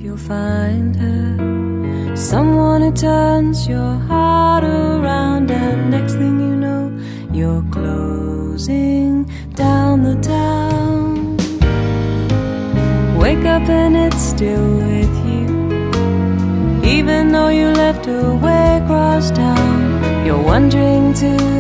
you'll find her, someone who turns your heart around, and next thing you know, you're closing down the town. Wake up and it's still with you, even though you left her way across town. You're wondering too,